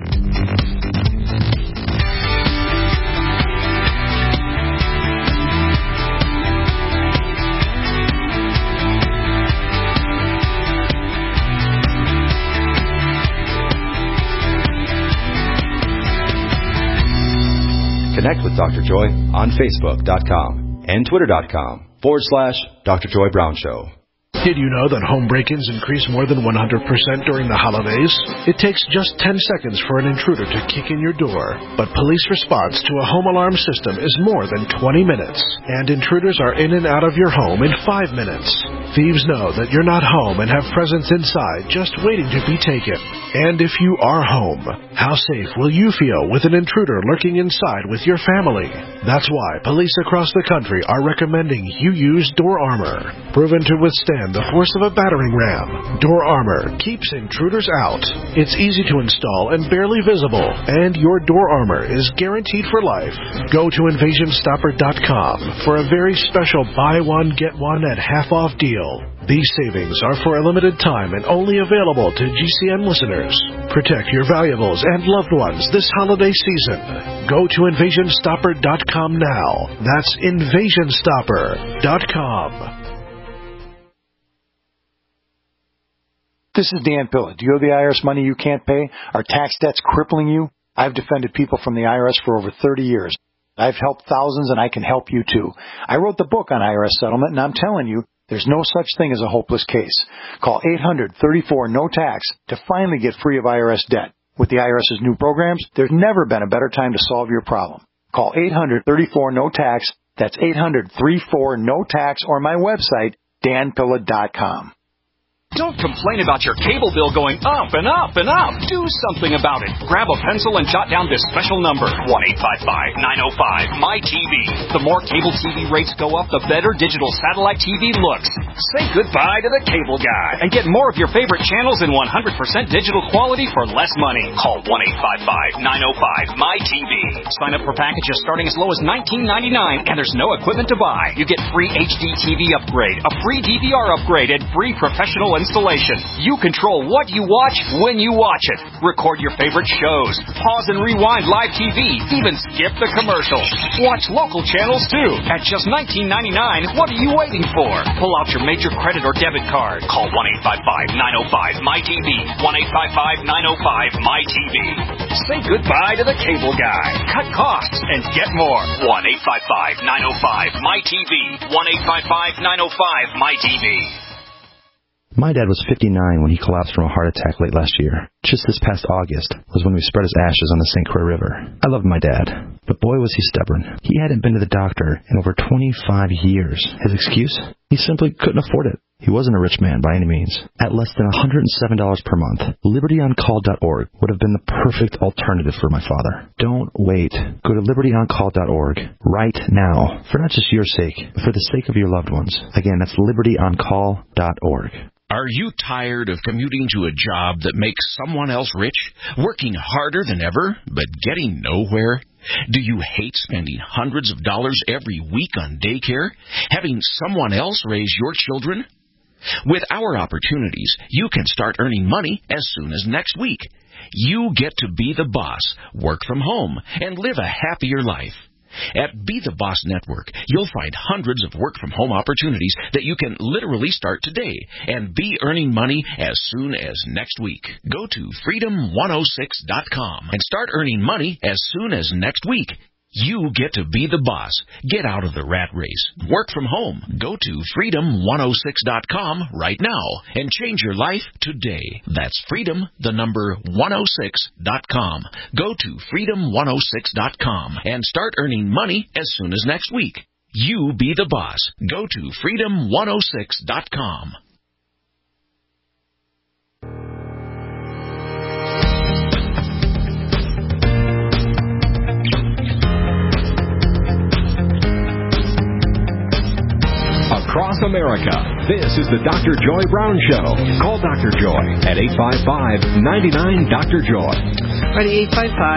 Connect with Dr. Joy on Facebook.com and Twitter.com/Dr. Joy Brown Show. Did you know that home break-ins increase more than 100% during the holidays? It takes just 10 seconds for an intruder to kick in your door, but police response to a home alarm system is more than 20 minutes, and intruders are in and out of your home in 5 minutes. Thieves know that you're not home and have presents inside just waiting to be taken. And if you are home, how safe will you feel with an intruder lurking inside with your family? That's why police across the country are recommending you use Door Armor. Proven to withstand the force of a battering ram, Door Armor keeps intruders out. It's easy to install and barely visible, and your Door Armor is guaranteed for life. Go to InvasionStopper.com for a very special buy one, get one at half-off deal. These savings are for a limited time and only available to GCN listeners. Protect your valuables and loved ones this holiday season. Go to InvasionStopper.com now. That's InvasionStopper.com. This is Dan Pilla. Do you owe the IRS money you can't pay? Are tax debts crippling you? I've defended people from the IRS for over 30 years. I've helped thousands, and I can help you too. I wrote the book on IRS settlement, and I'm telling you, there's no such thing as a hopeless case. Call 800-34-NO-TAX to finally get free of IRS debt. With the IRS's new programs, there's never been a better time to solve your problem. Call 800-34-NO-TAX. That's 800-34-NO-TAX, or my website, danpilla.com. Don't complain about your cable bill going up and up and up. Do something about it. Grab a pencil and jot down this special number, 1-855-905-MY-TV. The more cable TV rates go up, the better digital satellite TV looks. Say goodbye to the cable guy and get more of your favorite channels in 100% digital quality for less money. Call 1-855-905-MY-TV. Sign up for packages starting as low as $19.99, and there's no equipment to buy. You get free HD TV upgrade, a free DVR upgrade, and free professional installation. You control what you watch when you watch it. Record your favorite shows. Pause and rewind live TV. Even skip the commercials. Watch local channels too. At just $19.99, what are you waiting for? Pull out your major credit or debit card. Call 1-855-905-MY-TV. 1-855-905-MY-TV. Say goodbye to the cable guy. Cut costs and get more. 1-855-905-MY-TV. 1-855-905-MY-TV. My dad was 59 when he collapsed from a heart attack late last year. Just this past August was when we spread his ashes on the St. Croix River. I loved my dad, but boy was he stubborn. He hadn't been to the doctor in over 25 years. His excuse? He simply couldn't afford it. He wasn't a rich man by any means. At less than $107 per month, LibertyOnCall.org would have been the perfect alternative for my father. Don't wait. Go to LibertyOnCall.org right now, for not just your sake, but for the sake of your loved ones. Again, that's LibertyOnCall.org. Are you tired of commuting to a job that makes someone else rich, working harder than ever, but getting nowhere? Do you hate spending hundreds of dollars every week on daycare, having someone else raise your children? With our opportunities, you can start earning money as soon as next week. You get to be the boss, work from home, and live a happier life. At Be the Boss Network, you'll find hundreds of work-from-home opportunities that you can literally start today and be earning money as soon as next week. Go to freedom106.com and start earning money as soon as next week. You get to be the boss. Get out of the rat race. Work from home. Go to freedom106.com right now and change your life today. That's freedom106.com. Go to freedom106.com and start earning money as soon as next week. You be the boss. Go to freedom106.com. Across America, this is the Dr. Joy Brown Show. Call Dr. Joy at 855-99-DR-JOY. Ready,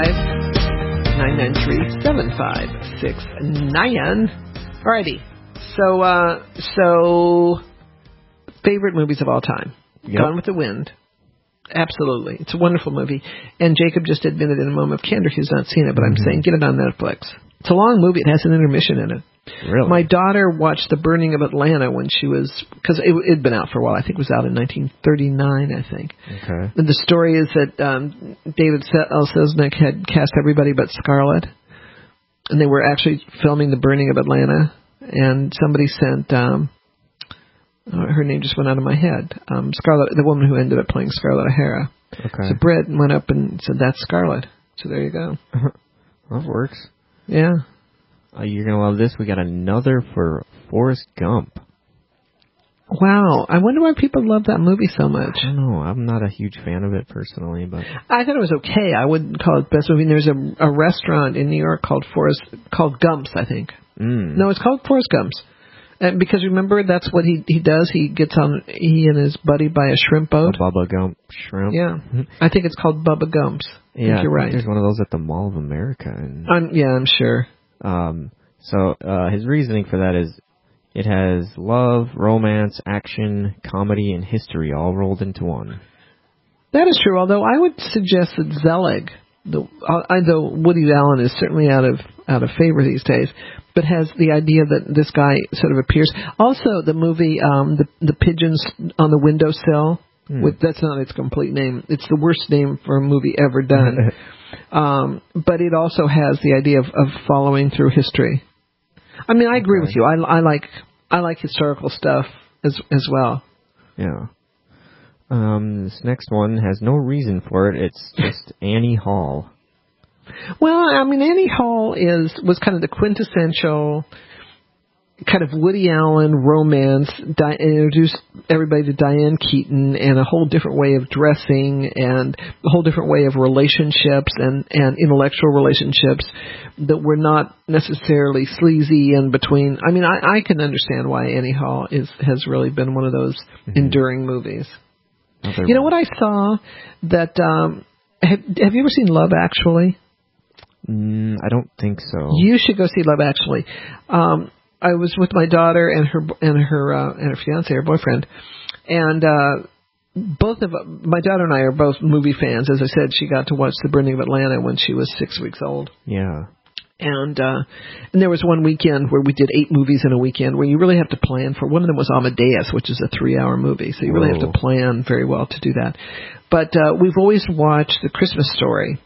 855-993-7569. Alrighty. So, favorite movies of all time. Yep. Gone with the Wind. Absolutely. It's a wonderful movie. And Jacob just admitted in a moment of candor he's not seen it, but I'm saying get it on Netflix. It's a long movie. It has an intermission in it. Really? My daughter watched The Burning of Atlanta when she was, because it had been out for a while. I think it was out in 1939, I think. Okay. And the story is that David L. Selznick had cast everybody but Scarlett. And they were actually filming The Burning of Atlanta. And somebody sent Her name just went out of my head. Scarlett, the woman who ended up playing Scarlett O'Hara. Okay. So Britt went up and said, "That's Scarlett." So there you go. That works. Yeah. You're going to love this. We got another for Forrest Gump. Wow. I wonder why people love that movie so much. I don't know. I'm not a huge fan of it personally, but I thought it was okay. I wouldn't call it best movie. There's a restaurant in New York called Gump's, I think. No, it's called Forrest Gump's. And because remember, that's what he does. He and his buddy buy a shrimp boat. A Bubba Gump shrimp. Yeah. I think it's called Bubba Gump's. Yeah, you're right. There's one of those at the Mall of America. I'm sure. So his reasoning for that is it has love, romance, action, comedy, and history all rolled into one. That is true, although I would suggest that Zelig, though Woody Allen is certainly out of favor these days, but has the idea that this guy sort of appears. Also, the movie, the Pigeons on the Windowsill, that's not its complete name. It's the worst name for a movie ever done. But it also has the idea of following through history. I mean, I agree with you. I like historical stuff as well. Yeah. This next one has no reason for it. It's just Annie Hall. Well, I mean, Annie Hall was kind of the quintessential kind of Woody Allen romance, introduced everybody to Diane Keaton and a whole different way of dressing and a whole different way of relationships and intellectual relationships that were not necessarily sleazy in between. I mean, I can understand why Annie Hall has really been one of those enduring movies. You know what I saw that, have you ever seen Love Actually? I don't think so. You should go see Love Actually. I was with my daughter and her fiance, her boyfriend, and my daughter and I are both movie fans. As I said, she got to watch The Burning of Atlanta when she was 6 weeks old. Yeah. And there was one weekend where we did 8 movies in a weekend where you really have to plan for. One of them was Amadeus, which is a 3-hour movie, so you really have to plan very well to do that. But we've always watched The Christmas Story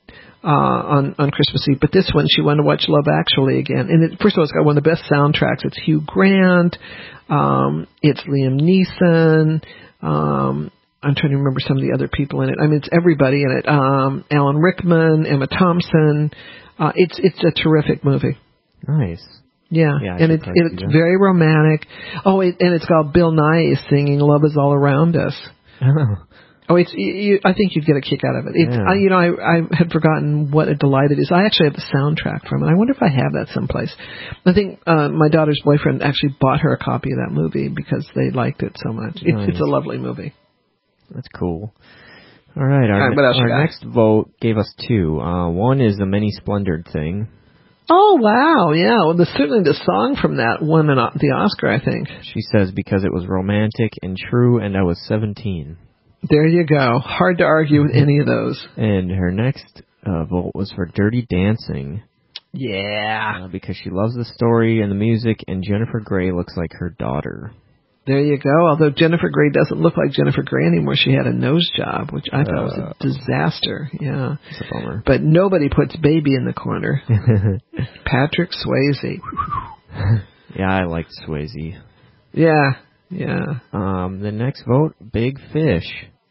on Christmas Eve, but this one she wanted to watch Love Actually again. And first of all, it's got one of the best soundtracks. It's Hugh Grant, it's Liam Neeson. I'm trying to remember some of the other people in it. I mean, it's everybody in it. Alan Rickman, Emma Thompson. It's a terrific movie. Nice. Yeah, and it's very romantic. Oh, and it's got Bill Nye singing "Love Is All Around Us." Oh, I think you'd get a kick out of it. I had forgotten what a delight it is. I actually have the soundtrack from it. I wonder if I have that someplace. I think my daughter's boyfriend actually bought her a copy of that movie because they liked it so much. It's a lovely movie. That's cool. All right, our next vote gave us 2. One is The Many Splendored Thing. Oh, wow, yeah. Well, certainly the song from that won the Oscar, I think. She says because it was romantic and true and I was 17. There you go. Hard to argue with any of those. And her next vote was for Dirty Dancing. Yeah. Because she loves the story and the music, and Jennifer Grey looks like her daughter. There you go. Although Jennifer Grey doesn't look like Jennifer Grey anymore. She had a nose job, which I thought was a disaster. Yeah. It's a bummer. But nobody puts baby in the corner. Patrick Swayze. Yeah, I liked Swayze. Yeah. Yeah. The next vote, Big Fish.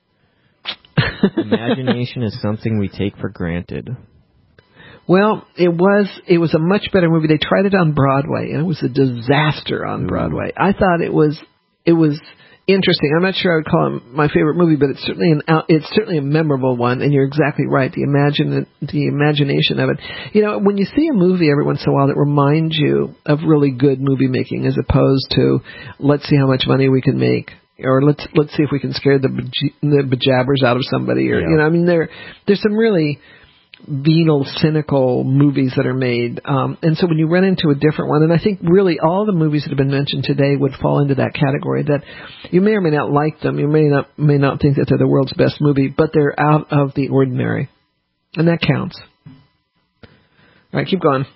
Imagination is something we take for granted. Well, it was a much better movie. They tried it on Broadway, and it was a disaster on Broadway. I thought it was interesting. I'm not sure I would call it my favorite movie, but it's certainly a memorable one. And you're exactly right. The imagination of it. You know, when you see a movie every once in a while that reminds you of really good movie making, as opposed to let's see how much money we can make, or let's see if we can scare the bejabbers out of somebody, or I mean, there's some really venal, cynical movies that are made. And so when you run into a different one, and I think really all the movies that have been mentioned today would fall into that category, that you may or may not like them, you may not think that they're the world's best movie, but they're out of the ordinary. And that counts. All right, keep going.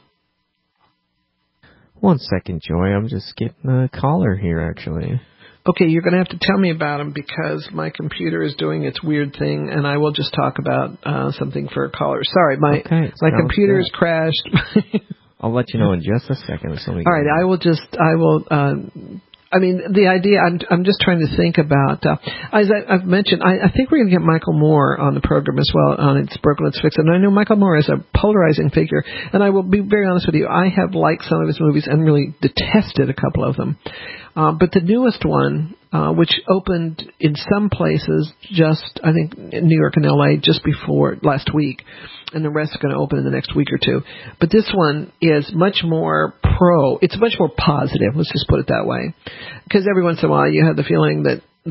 1 second, Joy. I'm just getting a caller here, actually. Okay, you're going to have to tell me about them because my computer is doing its weird thing, and I will just talk about something for a caller. Sorry, my computer has crashed. I'll let you know in just a second. All right, I will I mean, the idea, I'm just trying to think about, as I've mentioned, I think we're going to get Michael Moore on the program as well on It's Broken, Let's Fix It. And I know Michael Moore is a polarizing figure, and I will be very honest with you, I have liked some of his movies and really detested a couple of them. But the newest one, which opened in some places just, I think, in New York and L.A. just before last week, and the rest are going to open in the next week or two. But this one is much more it's much more positive, let's just put it that way. Because every once in a while you have the feeling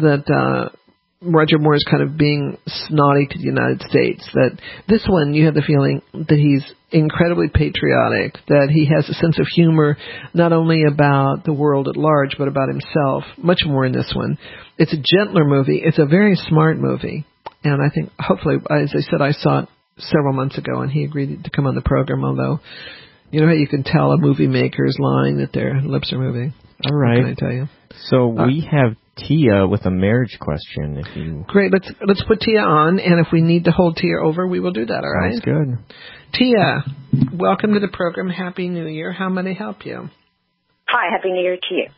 that Roger Moore is kind of being snotty to the United States. That this one, you have the feeling that he's incredibly patriotic, that he has a sense of humor, not only about the world at large, but about himself, much more in this one. It's a gentler movie. It's a very smart movie. And I think, hopefully, as I said, I saw it several months ago, and he agreed to come on the program, although, you know how you can tell a movie maker is lying, that their lips are moving. All right. What can I tell you? So we have Tia with a marriage question. If you Great. Let's put Tia on, and if we need to hold Tia over, we will do that, all right? Sounds good. Tia, welcome to the program. Happy New Year. How may I help you? Hi, Happy New Year to you.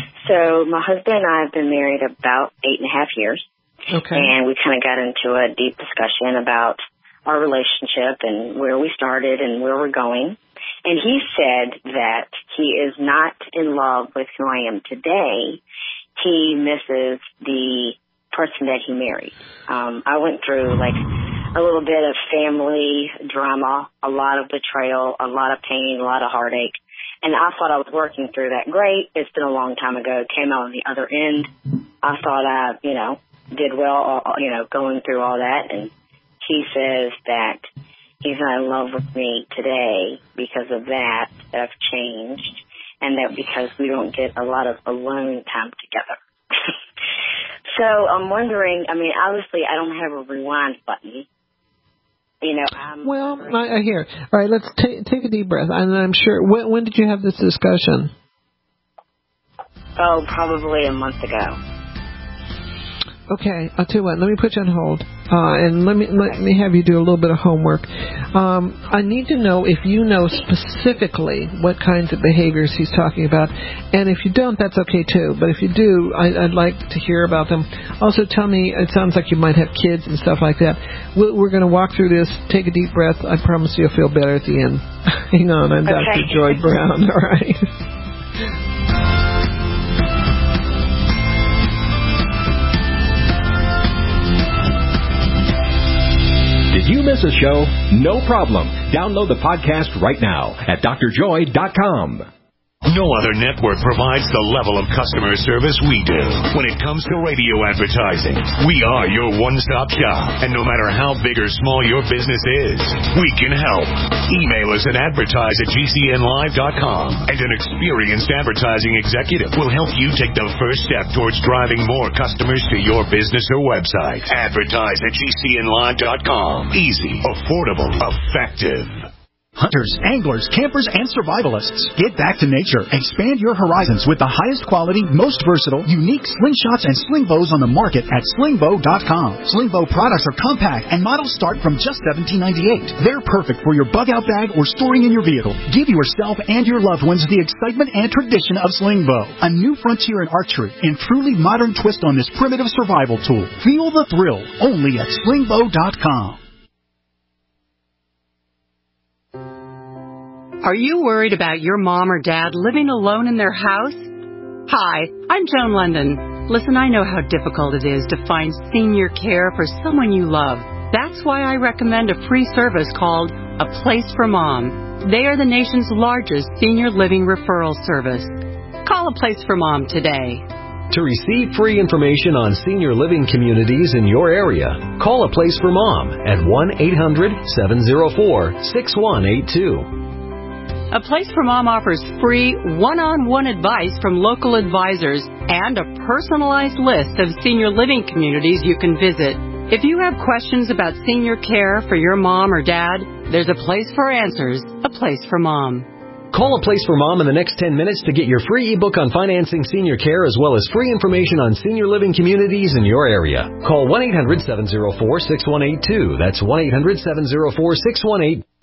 So my husband and I have been married about 8.5 years. Okay. And we kind of got into a deep discussion about our relationship and where we started and where we're going. And he said that he is not in love with who I am today. He misses the person that he married. I went through like a little bit of family drama, a lot of betrayal, a lot of pain, a lot of heartache. And I thought I was working through that great. It's been a long time ago. Came out on the other end. I thought I, did well, going through all that. And he says that he's not in love with me today because of that I've changed, and that because we don't get a lot of alone time together. So I'm wondering, obviously I don't have a rewind button. I hear. All right, let's take a deep breath. And I'm sure, when did you have this discussion? Oh, probably a month ago. Okay, I'll tell you what, let me put you on hold, and let me have you do a little bit of homework. I need to know if you know specifically what kinds of behaviors he's talking about, and if you don't, that's okay too, but if you do, I'd like to hear about them. Also tell me, it sounds like you might have kids and stuff like that. We're going to walk through this, take a deep breath, I promise you'll feel better at the end. Hang on, I'm Dr. Joy Brown, all right? Did you miss a show? No problem. Download the podcast right now at drjoy.com. No other network provides the level of customer service we do when it comes to radio advertising. We are your one-stop shop, and no matter how big or small your business is, we can help. Email us at advertise@gcnlive.com, and an experienced advertising executive will help you take the first step towards driving more customers to your business or website. Advertise@gcnlive.com. Easy, affordable, effective. Hunters, anglers, campers, and survivalists. Get back to nature. Expand your horizons with the highest quality, most versatile, unique slingshots and sling bows on the market at slingbow.com. Sling bow products are compact and models start from just $17.98. They're perfect for your bug out bag or storing in your vehicle. Give yourself and your loved ones the excitement and tradition of sling bow. A new frontier in archery and truly modern twist on this primitive survival tool. Feel the thrill only at slingbow.com. Are you worried about your mom or dad living alone in their house? Hi, I'm Joan London. Listen, I know how difficult it is to find senior care for someone you love. That's why I recommend a free service called A Place for Mom. They are the nation's largest senior living referral service. Call A Place for Mom today. To receive free information on senior living communities in your area, call A Place for Mom at 1-800-704-6182. A Place for Mom offers free one-on-one advice from local advisors and a personalized list of senior living communities you can visit. If you have questions about senior care for your mom or dad, there's a place for answers, A Place for Mom. Call A Place for Mom in the next 10 minutes to get your free ebook on financing senior care as well as free information on senior living communities in your area. Call 1-800-704-6182. That's 1-800-704-6182.